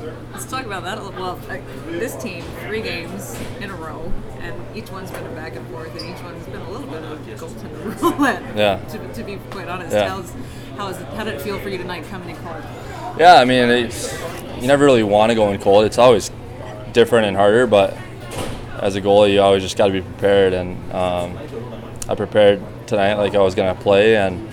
Let's talk about that a little. Well, this team, 3 games in a row, and each one's been a back and forth, and each one's been a little bit of a goaltender roulette. Yeah. To be quite honest, Yeah. how did it feel for you tonight coming in cold? Yeah, I mean, you never really want to go in cold. It's always different and harder, but as a goalie, you always just got to be prepared. And I prepared tonight like I was going to play, and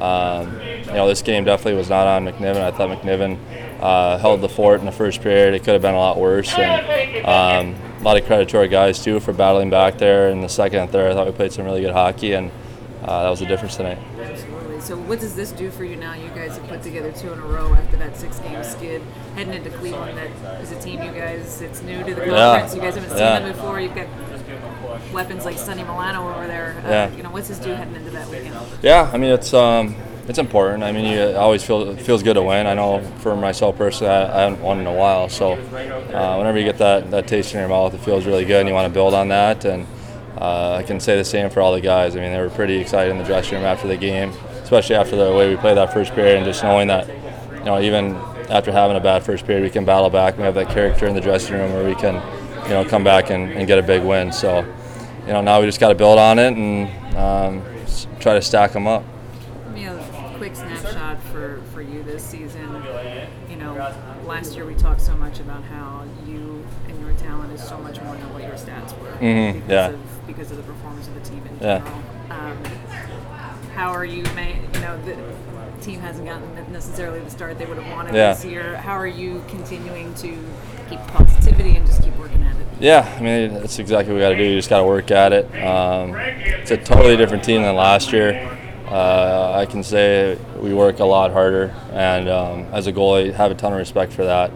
this game definitely was not on McNiven. I thought McNiven held the fort in the first period. It could have been a lot worse. And a lot of credit to our guys too for battling back there in the second and third. I thought we played some really good hockey, and that was the difference tonight. Absolutely. So what does this do for you now? You guys have put together 2 in a row after that 6-game skid, heading into Cleveland. That is a team you guys, it's new to the conference. You guys haven't seen them before. You've got weapons like Sonny Milano over there. What's this do heading into that weekend? Yeah, I mean, it's important. I mean, it always it feels good to win. I know for myself personally, I haven't won in a while. So whenever you get that taste in your mouth, it feels really good, and you want to build on that. And I can say the same for all the guys. I mean, they were pretty excited in the dressing room after the game, especially after the way we played that first period, and just knowing that, even after having a bad first period, we can battle back. We have that character in the dressing room where we can, come back and get a big win. So, now we just got to build on it and try to stack them up. Quick snapshot for you this season. Last year we talked so much about how you and your talent is so much more than what your stats were because of the performance of the team in general. How are you? The team hasn't gotten necessarily the start they would have wanted this year. How are you continuing to keep positivity and just keep working at it? Yeah, I mean, that's exactly what we got to do. You just got to work at it. It's a totally different team than last year. I can say we work a lot harder, and as a goalie, have a ton of respect for that.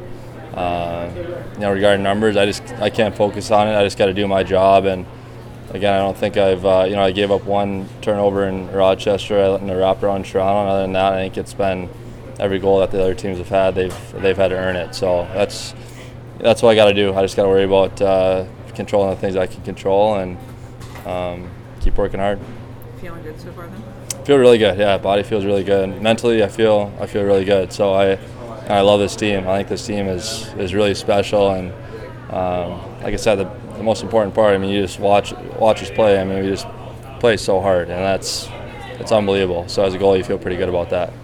Regarding numbers, I can't focus on it. I just got to do my job. And again, I don't think I gave up 1 turnover in Rochester in the wraparound in Toronto. And other than that, I think it's been every goal that the other teams have had. They've had to earn it. So that's what I got to do. I just got to worry about controlling the things I can control and keep working hard. Feeling good so far, then? Feel really good. Yeah, body feels really good. Mentally, I feel really good. So I love this team. I think this team is really special. And like I said, the most important part. I mean, you just watch us play. I mean, we just play so hard, and it's unbelievable. So as a goalie, you feel pretty good about that.